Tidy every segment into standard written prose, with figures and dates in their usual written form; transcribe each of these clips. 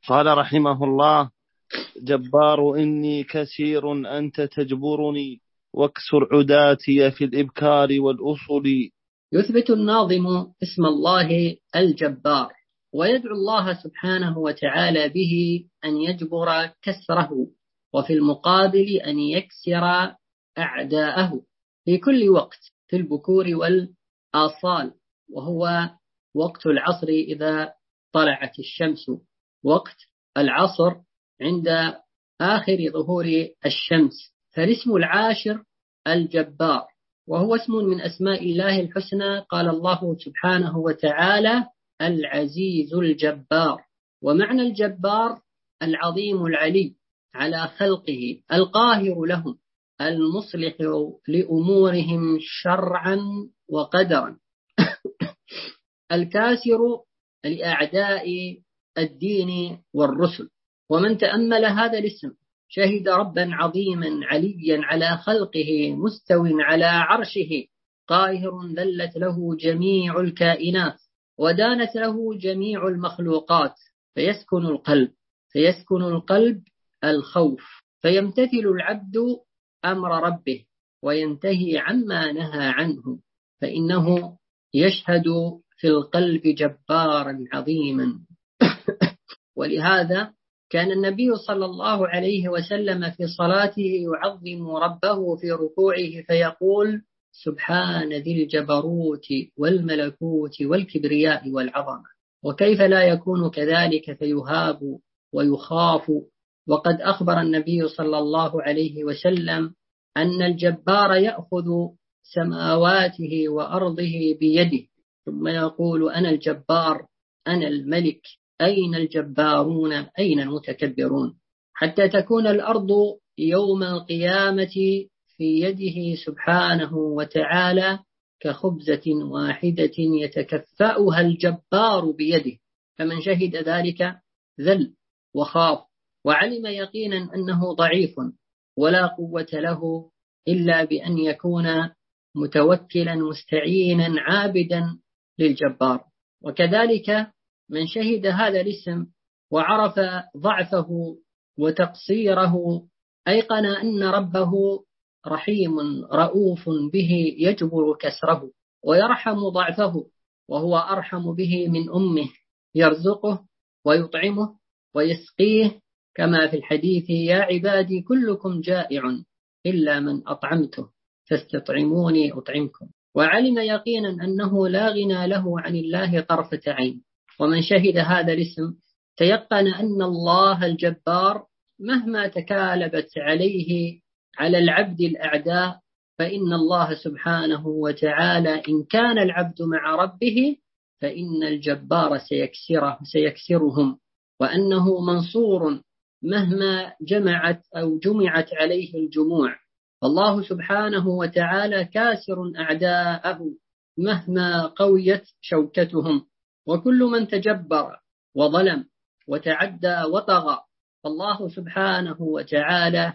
قال رحمه الله: جبار إني كثير أنت تجبرني، واكسر عداتي في الإبكار والأصل. يثبت الناظم اسم الله الجبار، ويدعو الله سبحانه وتعالى به أن يجبر كسره، وفي المقابل أن يكسر أعداءه في كل وقت، في البكور والآصال، وهو وقت العصر إذا طلعت الشمس، وقت العصر عند آخر ظهور الشمس. فالاسم العاشر الجبار، وهو اسم من أسماء الله الحسنى. قال الله سبحانه وتعالى: العزيز الجبار. ومعنى الجبار العظيم العلي على خلقه، القاهر لهم، المصلح لأمورهم شرعا وقدرا، الكاسر لأعداء الدين والرسل. ومن تأمل هذا الاسم شهد ربا عظيما عليا على خلقه، مستو على عرشه، قاهر ذلت له جميع الكائنات ودانت له جميع المخلوقات. فيسكن القلب الخوف، فيمتثل العبد أمر ربه وينتهي عما نهى عنه، فإنه يشهد في القلب جبارا عظيما. ولهذا كان النبي صلى الله عليه وسلم في صلاته يعظم ربه في ركوعه فيقول: سبحان ذي الجبروت والملكوت والكبرياء والعظمة. وكيف لا يكون كذلك فيهاب ويخاف؟ وقد أخبر النبي صلى الله عليه وسلم أن الجبار يأخذ سماواته وأرضه بيده ثم يقول: أنا الجبار، أنا الملك، أين الجبارون، أين المتكبرون؟ حتى تكون الأرض يوم القيامة في يده سبحانه وتعالى كخبزة واحدة يتكفأها الجبار بيده. فمن شهد ذلك ذل وخاف، وعلم يقينا أنه ضعيف ولا قوة له إلا بأن يكون متوكلا مستعينا عابدا للجبار. وكذلك من شهد هذا الاسم وعرف ضعفه وتقصيره أيقن أن ربه رحيم رؤوف به، يجبر كسره ويرحم ضعفه، وهو أرحم به من أمه، يرزقه ويطعمه ويسقيه، كما في الحديث: يا عبادي كلكم جائع إلا من أطعمته فاستطعموني أطعمكم. وعلم يقينا أنه لا غنى له عن الله طرفة عين. ومن شهد هذا الاسم تيقن أن الله الجبار مهما تكالبت عليه على العبد الأعداء، فإن الله سبحانه وتعالى إن كان العبد مع ربه فإن الجبار سيكسرهم، وأنه منصور مهما جمعت عليه الجموع. الله سبحانه وتعالى كاسر أعداءه مهما قويت شوكتهم. وكل من تجبر وظلم وتعدى وطغى فالله سبحانه وتعالى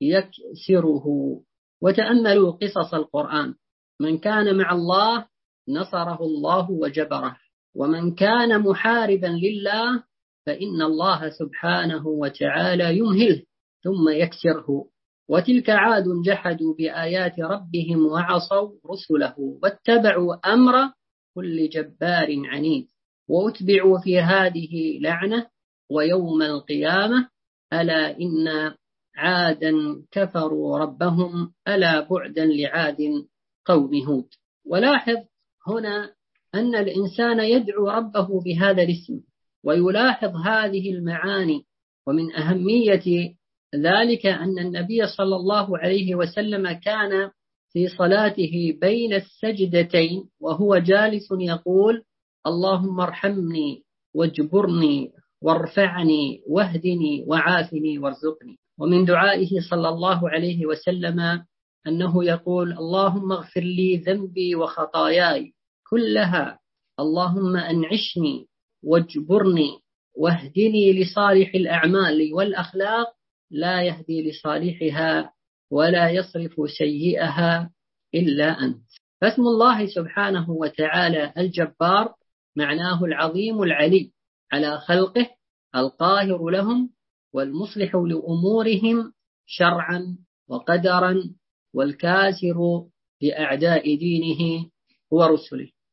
يكسره. وتأملوا قصص القرآن: من كان مع الله نصره الله وجبره، ومن كان محاربا لله فإن الله سبحانه وتعالى يمهله ثم يكسره. وتلك عاد جحدوا بآيات ربهم وعصوا رسله واتبعوا أمر كل جبار عنيد، وأتبعوا في هذه لعنة ويوم القيامة ألا إن عادا كفروا ربهم ألا بعدا لعاد قوم هود. ولاحظ هنا أن الإنسان يدعو ربه بهذا الاسم ويلاحظ هذه المعاني. ومن أهمية ذلك أن النبي صلى الله عليه وسلم كان في صلاته بين السجدتين وهو جالس يقول: اللهم ارحمني واجبرني وارفعني واهدني وعافني وارزقني. ومن دعائه صلى الله عليه وسلم أنه يقول: اللهم اغفر لي ذنبي وخطاياي كلها، اللهم أنعشني واجبرني واهدني لصالح الأعمال والأخلاق، لا يهدي لصالحها ولا يصرف سيئها إلا أنت. فاسم الله سبحانه وتعالى الجبار معناه العظيم العلي على خلقه، القاهر لهم والمصلح لأمورهم شرعا وقدرا، والكاسر لأعداء دينه ورسله.